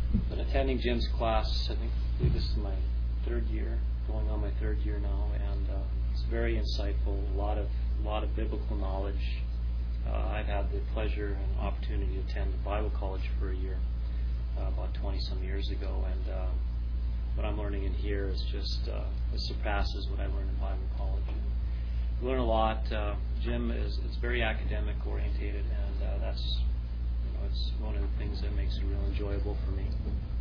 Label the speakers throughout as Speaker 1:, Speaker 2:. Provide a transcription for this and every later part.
Speaker 1: been attending Jim's class. I believe this is my third year, going on my third year now, and it's very insightful. A lot of biblical knowledge. I've had the pleasure and opportunity to attend Bible college for a year, about 20 some years ago, and what I'm learning in here is just it surpasses what I learned in Bible college. And learn a lot. Jim is very academic orientated, and that's it's one of the things that makes it real enjoyable for me.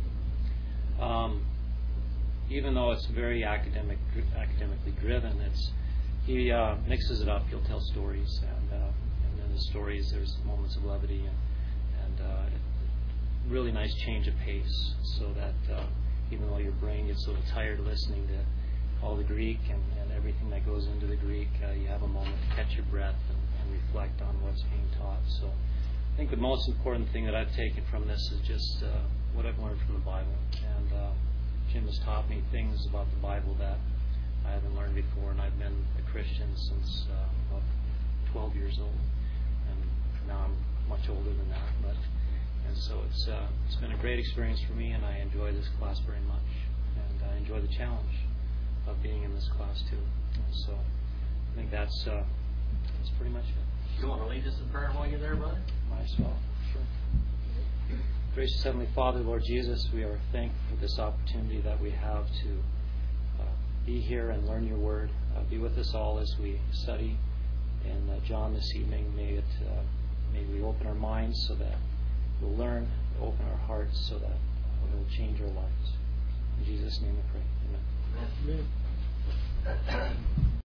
Speaker 1: Even though it's very academically driven, he mixes it up. He'll tell stories, and in the stories there's moments of levity and really nice change of pace, so that even though your brain gets a little tired listening to all the Greek and everything that goes into the Greek, you have a moment to catch your breath and reflect on what's being taught. So I think the most important thing that I've taken from this is just what I've learned from the Bible. And Jim has taught me things about the Bible that I haven't learned before, and I've been a Christian since about 12 years old. And now I'm much older than that. And so it's been a great experience for me, and I enjoy this class very much. And I enjoy the challenge of being in this class too. And so I think that's pretty much it.
Speaker 2: You want to lead us in prayer while you're there, brother?
Speaker 1: Might as well. Sure. Gracious Heavenly Father, Lord Jesus, we are thankful for this opportunity that we have to be here and learn your word. Be with us all as we study in John this evening. May we open our minds so that we'll learn, open our hearts so that it will change our lives. In Jesus' name we pray. Amen.
Speaker 2: Amen.